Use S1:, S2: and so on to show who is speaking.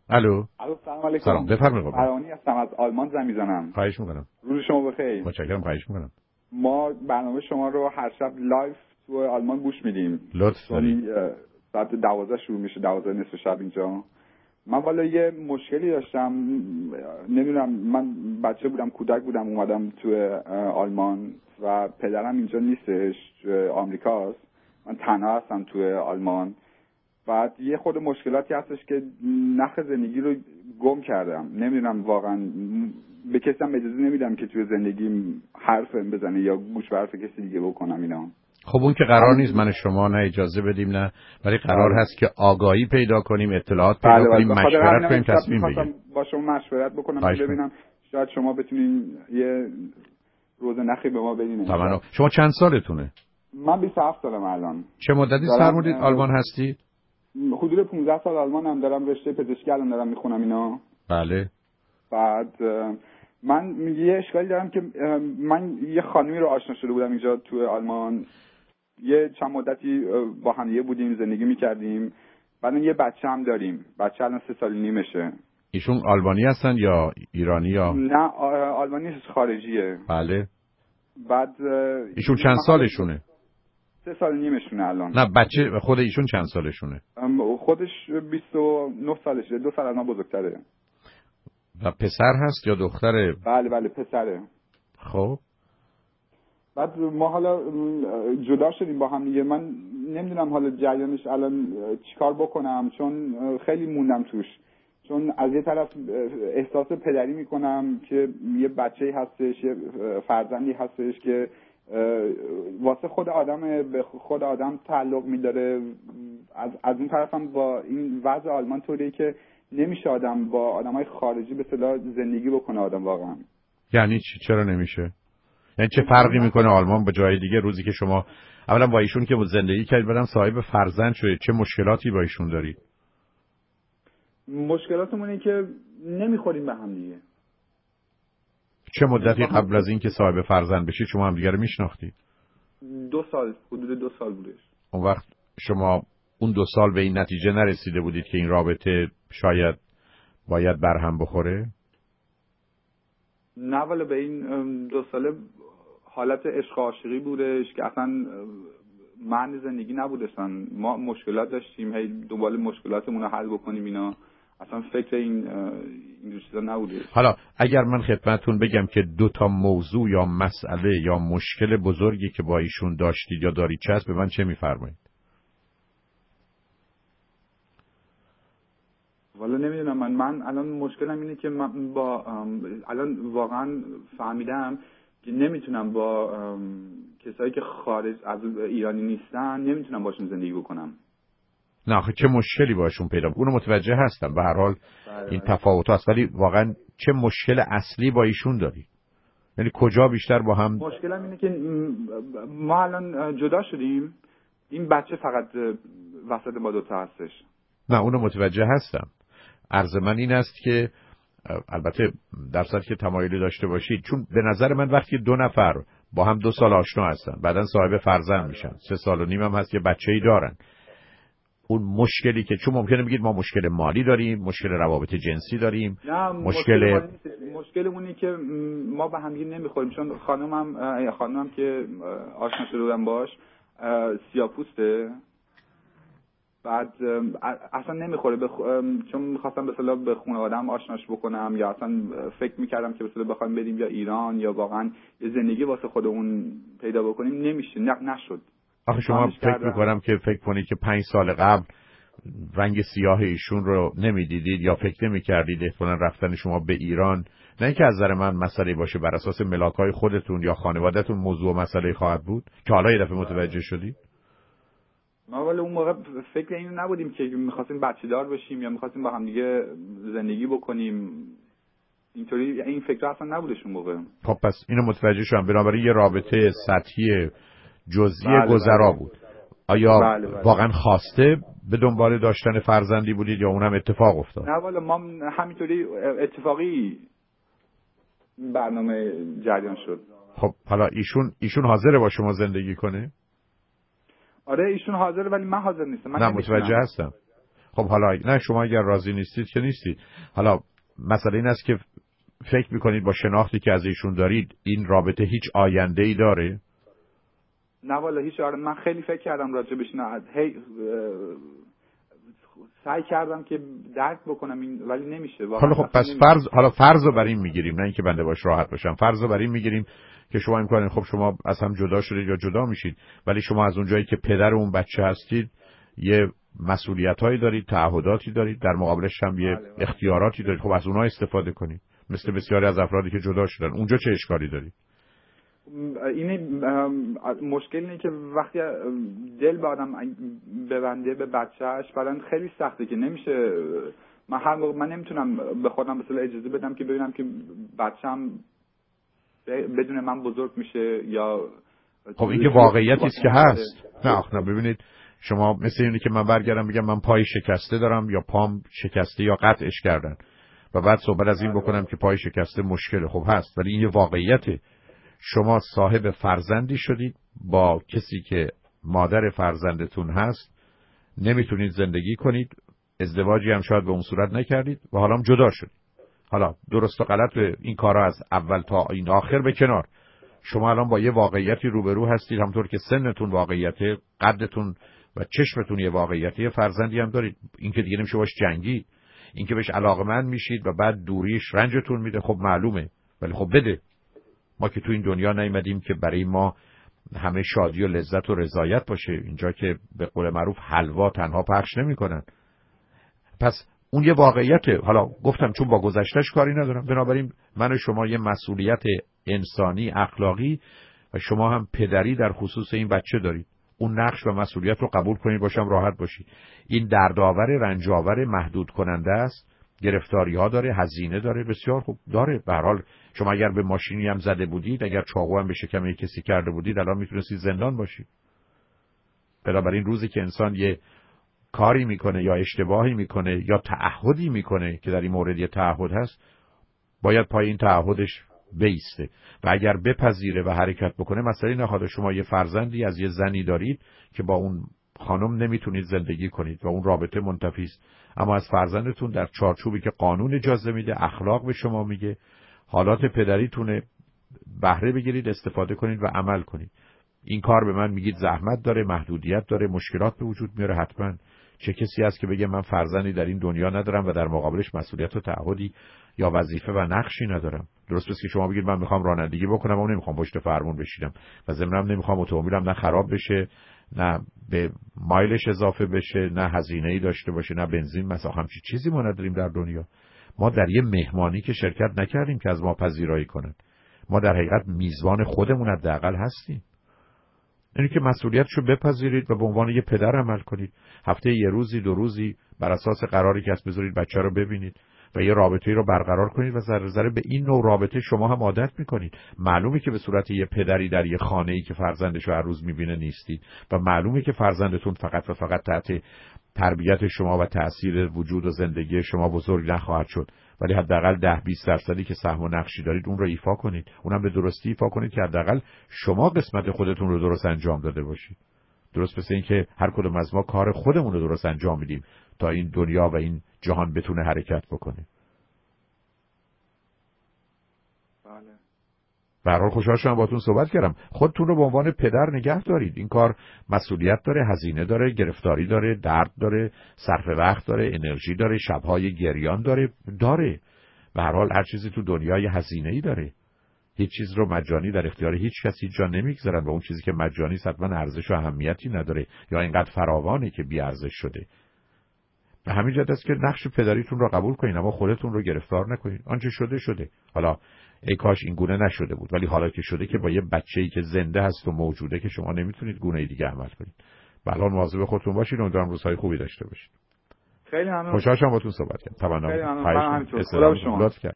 S1: الو.
S2: سلام علیکم.
S1: سلام، بفرمایید.
S2: فرانی هستم، از آلمان زنگ میزنم.
S1: خواهش میکنم.
S2: روز شما بخیر.
S1: متشکرم، خواهش میکنم.
S2: ما برنامه شما رو هر شب لایف تو آلمان گوش میدیم.
S1: لطف دارید.
S2: ساعت 12 شروع میشه، 12 نصف شب اینجا. من والا یه مشکلی داشتم، نمیدونم، من بچه بودم، کودک بودم، اومدم تو آلمان و پدرم اینجا نیستش، آمریکاست. من تنها هستم تو آلمان. بعد یه خود مشکلاتی هستش که نخ زندگی رو گم کردم. نمیدونم واقعا، به کسی هم اجازه نمیدم که توی زندگیم حرف بزنه یا گوش به حرف کسی دیگه بکنم اینا.
S1: خب اون که قرار نیست من شما نه اجازه بدیم نه، ولی قرار هست که آگاهی پیدا کنیم، اطلاعات پیدا کنیم، مشورت کنیم، تصمیم بگیریم.
S2: با شما مشورت بکنم که ببینم شاید شما بتونین یه روز نخی به ما بدین.
S1: تمام. شما چند سالتونه؟
S2: من 27 سالم الان.
S1: چه مدتی فرمودید آلمان هستید؟
S2: حدود 15 سال آلمانم، دارم رشته پزشکی الان دارم میخونم اینا.
S1: بله.
S2: بعد من یه اشکالی دارم که من یه خانمی رو آشنا شده بودم اینجا تو آلمان، یه چند مدتی با هم یه بودیم، زندگی میکردیم. بعد یه بچه هم داریم، بچه الان 3 سال و نیمشه.
S1: ایشون آلبانی هستن یا ایرانی یا؟
S2: نه، آلمانی خارجیه.
S1: بله.
S2: بعد
S1: ایشون چند سالشونه؟
S2: 3 سال و نیمشونه الان.
S1: نه، بچه خود ایشون چند سالشونه؟
S2: خودش 29 سالشه، 2 سال از ما بزرگتره.
S1: و پسر هست یا دختره؟
S2: بله پسره.
S1: خب
S2: بعد ما حالا جدا شدیم با هم دیگه. من نمیدونم حالا جریانش الان چیکار بکنم، چون خیلی موندم توش. چون از یه طرف احساس پدری میکنم که یه بچه‌ای هستش، یه فرزندی هستش که واسه خود آدم به خود آدم تعلق میداره. از اون طرفم با این وضع آلمان طوریه که نمیشه آدم با آدمای خارجی به اصطلاح زندگی بکنه آدم واقعا.
S1: یعنی چی؟ چرا نمیشه؟ یعنی چه فرقی میکنه آلمان با جای دیگه؟ روزی که شما اولا با ایشون که زندگی کردید، بعدم صاحب فرزند شدید، چه مشکلاتی با ایشون دارید؟
S2: مشکلاتمون اینه که نمیخوریم به هم دیگه.
S1: چه مدتی قبل از اینکه صاحب فرزند بشید شما هم دیگه رو میشناختید؟
S2: 2 سال، حدود 2 سال بودش.
S1: اون وقت شما اون 2 سال به این نتیجه نرسیده بودید که این رابطه شاید باید برهم بخوره؟
S2: نه، ولی به این 2 ساله حالت عشق عاشقی بودش که اصلا معنی زندگی نبودستن. ما مشکلات داشتیم، هی دنبال مشکلاتمون رو حل بکنیم اینا. اصلا فکر این چیزا نبوده.
S1: حالا اگر من خدمتتون بگم که 2 تا موضوع یا مسئله یا مشکل بزرگی که با ایشون داشتید یا دارید چه هست، به من چه میفرمایید؟
S2: والا نمیدونم. من الان مشکلم اینه که من با الان واقعا فهمیدم که نمیتونم با کسایی که خارج از ایرانی نیستن نمیتونم باشون زندگی بکنم.
S1: نه آخه چه مشکلی باشون پیدا؟ اونو متوجه هستم، به هر حال این تفاوت هست، ولی واقعا چه مشکل اصلی با ایشون داری؟ یعنی کجا بیشتر با هم؟
S2: مشکلم اینه که ما الان جدا شدیم، این بچه فقط وسط ما دوتا هستش.
S1: نه اونو متوجه هستم. عرض من این است که البته در صورتی که تمایلی داشته باشید، چون به نظر من وقتی 2 نفر با هم 2 سال آشنا هستن، بعدن صاحب فرزند میشن، 3 سال و نیم هم هست، یه بچه‌ای دارن، اون مشکلی که چون ممکنه بگید ما مشکل مالی داریم، مشکل روابط جنسی داریم،
S2: نه مشکلمونی که ما به هم دیگه نمیخوریم. چون خانمم که آشنا شده بودم باش سیاه‌پوسته. بعد اصلا نمیخوره چون میخواستم به اصطلاح به خانواده‌ام آشناش بکنم، یا اصلا فکر میکردم که به اصطلاح بخوایم بریم یا ایران یا واقعا یه زندگی واسه خودمون پیدا بکنیم، نمیشه، نشد.
S1: آخه شما فکر میکنم که فکر کنید که 5 سال قبل رنگ سیاه ایشون رو نمیدیدید یا فکر نمیکردید احتمالاً رفتن شما به ایران نه اینکه از نظر من مسئله باشه، بر اساس ملاک‌های خودتون یا خانواده‌تون موضوع مسئله خواهد بود که حالا یه دفعه متوجه شدید؟
S2: ما ولی اون موقع فکر اینو نبودیم که می‌خواستیم بچه‌دار بشیم یا می‌خواستیم با هم دیگه زندگی بکنیم. اینطوری این فکر اصلا نبودش اون موقع.
S1: خب پس اینو متوجه شدم. بنابراین یه رابطه سطحی جزئی گذرا بود. آیا واقعا خواسته به دنبال داشتن فرزندی بودید یا اونم اتفاق افتاد؟
S2: نه والا ما همینطوری اتفاقی برنامه جریان شد.
S1: خب حالا ایشون حاضره با شما زندگی کنه؟
S2: آره ایشون حاضره ولی من حاضر نیستم. من
S1: نه متوجه هستم. خب حالا نه، شما اگر راضی نیستید که نیستید. حالا مسئله این است که فکر میکنید با شناختی که از ایشون دارید این رابطه هیچ آینده‌ای داره؟
S2: نه والا هیچ. من خیلی فکر کردم راجبش، نه سعی کردم که درک بکنم این، ولی نمیشه واقعا.
S1: خب پس فرض رو بر این میگیریم، نه اینکه بنده باش راحت باشم، فرض رو بر این میگیریم که شما امکان، خب شما از هم جدا شدید یا جدا میشید، ولی شما از اونجایی که پدر اون بچه هستید یه مسئولیتایی دارید، تعهداتی دارید، در مقابلش هم یه اختیاراتی دارید. خب از اونها استفاده کنید، مثل بسیاری از افرادی که جدا شدن. اونجا چه اشکالی دارید؟
S2: این مشکل اینه که وقتی دل به آدم ببنده به بچهش، بعدن خیلی سخته که نمیشه. من نمیتونم به خودم مثلا اجازه بدم که ببینم که بچه‌م بدون من بزرگ میشه یا.
S1: خب این که واقعیتی است که هست. نه ببینید، شما مثل اینه که من برگردم بگم من پای شکسته دارم یا پام شکسته یا قطعش کردن و بعد صحبت از این بکنم که پای شکسته مشکله. خب هست، ولی این یه واقعیته. شما صاحب فرزندی شدید، با کسی که مادر فرزندتون هست نمیتونید زندگی کنید، ازدواجی هم شاید به اون صورت نکردید و حالا هم جدا شدید. حالا درست و غلط این کارا از اول تا این آخر به کنار، شما الان با یه واقعیتی روبرو هستید، همونطور که سنتون واقعیته، قدتون و چشمتون یه واقعیتی، فرزندی هم دارید. این که دیگه نمیشه باش جنگی. این که بهش علاقمند میشید و بعد دوریش رنجتون میده، خب معلومه، ولی خب بده. ما که تو این دنیا نیومدیم که برای ما همه شادی و لذت و رضایت باشه. اینجا که به قول معروف حلوا تنها پخش نمی‌کنن. پس اون یه واقعیته. حالا گفتم چون با گذشتهش کاری ندارم، بنابراین من و شما یه مسئولیت انسانی اخلاقی و شما هم پدری در خصوص این بچه دارید. اون نقش و مسئولیت رو قبول کنید، باشم راحت باشید. این دردآور، رنج‌آور، محدود کننده است. گرفتاری ها داره، هزینه داره، بسیار خوب داره. به هر حال شما اگر به ماشینی هم زده بودید، اگر چاقو هم به شکم کسی کرده بودید، الان میتونستید زندان باشید. بنابراین روزی که انسان یه کاری میکنه یا اشتباهی میکنه یا تعهدی میکنه که در این مورد یه تعهد هست، باید پای این تعهدش بیسته و اگر بپذیره و حرکت بکنه. مسئله نخواهد. شما یه فرزندی از یه زنی دارید که با اون خانم نمیتونید زندگی کنید و اون رابطه منتفی است، اما از فرزندتون در چارچوبی که قانون اجازه میده، اخلاق به شما میگه، حالات پدریتونه، بهره بگیرید، استفاده کنید و عمل کنید. این کار به من میگید زحمت داره، محدودیت داره، مشکلات به وجود میاره. حتما چه کسی هست که بگه من فرزندی در این دنیا ندارم و در مقابلش مسئولیت و تعهدی یا وظیفه و نقشی ندارم؟ درست است که شما بگید من میخوام رانندگی بکنم و نمیخوام پشت فرمون بشینم و ضمناً نمیخوام اتومبیلم نه خراب بشه، نه به مایلش اضافه بشه، نه هزینه‌ای داشته باشه، نه بنزین. مثلا همچین چیزی ما نداریم در دنیا. ما در یه مهمانی که شرکت نکردیم که از ما پذیرایی کنن. ما در حقیقت میزبان خودمون حداقل هستیم. اینی که مسئولیتشو بپذیرید و به عنوان یه پدر عمل کنید. هفته یه روزی، 2 روزی بر اساس قراری که هست بذارید بچه رو ببینید و یه رابطه‌ای رو برقرار کنید و ذره ذره به این نوع رابطه شما هم عادت میکنید. معلومه که به صورت یه پدری در یه خانه‌ای که فرزندش رو هر روز میبینه نیستید و معلومه که فرزندتون فقط و فقط تحت تربیت شما و تأثیر وجود و زندگی شما بزرگ نخواهد شد، ولی حداقل 10-20% که سهم و نقشی دارید اون رو ایفا کنید. اونم به درستی ایفا کنید که حداقل شما قسمت خودتون رو درست انجام داده باشید. درست مثل این که هر کدوم از ما کار خودمون رو درست انجام میدیم تا این دنیا و این جهان بتونه حرکت بکنه.
S2: بله.
S1: به هر حال خوشحال شدم باهاتون صحبت کردم. خودتون رو به عنوان پدر نگه دارید. این کار مسئولیت داره، هزینه داره، گرفتاری داره، درد داره، صرف وقت داره، انرژی داره، شب‌های گریان داره. به هر حال هر چیزی تو دنیای هزینه‌ای داره. هیچ چیز رو مجانی در اختیار هیچ کسی جا نمیگذارن و اون چیزی که مجانی حتما ارزش و اهمیتی نداره یا اینقدر فراوانه که بی ارزش شده. به همین جهت است که نقش پدریتون رو قبول کنین، اما خودتون رو گرفتار نکنین. آنچه شده. حالا ای کاش این گونه نشده بود، ولی حالا که شده که با یه بچه‌ای که زنده هست و موجوده که شما نمیتونید گونه دیگه عمل کنید. بله، مواظب خودتون باشید و امیدوارم روزهای خوبی داشته باشید.
S2: خیلی ممنون.
S1: خوشحال شدم باهاتون صحبت کردم.
S2: خیلی ممنون. خدا شما.